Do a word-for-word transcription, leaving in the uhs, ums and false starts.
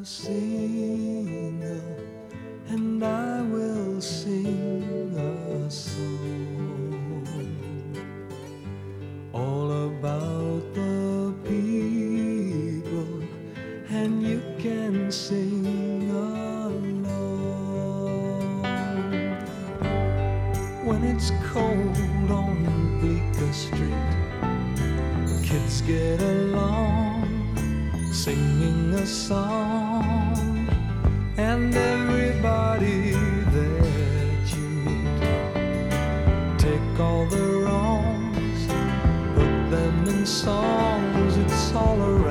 singer, and I will sing a song all about the people, and you can sing along. When it's cold on Bleecker Street, kids get along singing a song, and everybody that you meet take all the wrongs, put them in songs. It's all around